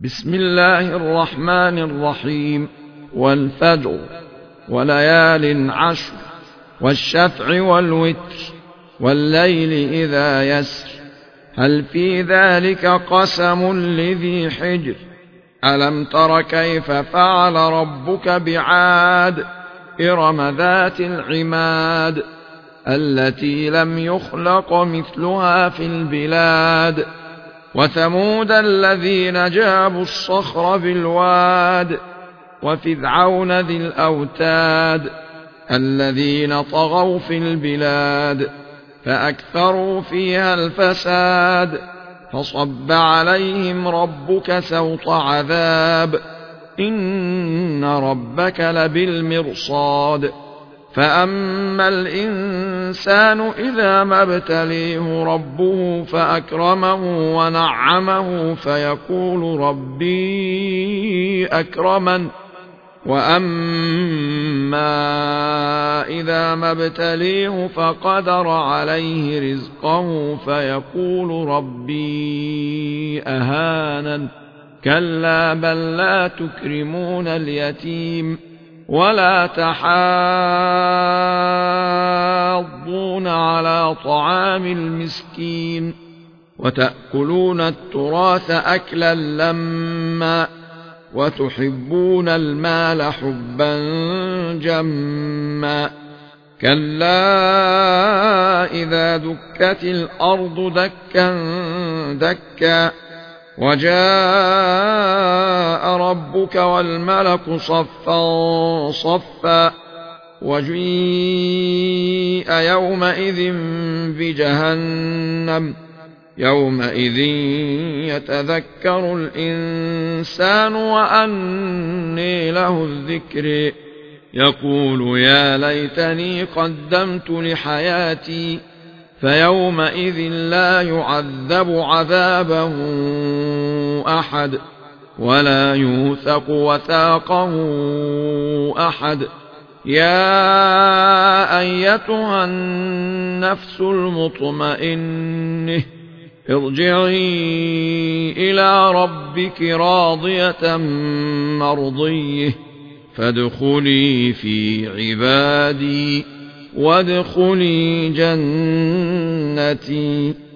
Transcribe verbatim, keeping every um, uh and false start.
بسم الله الرحمن الرحيم. والفجر وليال عشر والشفع والوتر والليل إذا يسر هل في ذلك قسم لذي حجر ألم تر كيف فعل ربك بعاد إرم ذات العماد التي لم يخلق مثلها في البلاد وثمود الذين جابوا الصخر بالواد وفرعون ذي الأوتاد الذين طغوا في البلاد فأكثروا فيها الفساد فصب عليهم ربك سوط عذاب إن ربك لبالمرصاد فأما الإنسان إذا ما ابتليه ربه فأكرمه ونعمه فيقول ربي أكرمن وأما إذا ما ابتليه فقدر عليه رزقه فيقول ربي أهانن كلا بل لا تكرمون اليتيم ولا تحاضون على طعام المسكين وتأكلون التراث أكلا لما وتحبون المال حبا جما كلا إذا دكت الأرض دكا دكا وجاء ربك والملك صفا صفا وجيء يومئذ بجهنم يومئذ يتذكر الإنسان وأنى له الذكر يقول يا ليتني قدمت لحياتي فيومئذ لا يعذب عذابه أحد ولا يوثق وثاقه أحد يا أيتها النفس المطمئنة ارجعي إلى ربك راضية مرضية فادخلي في عبادي وادخلي جنتي.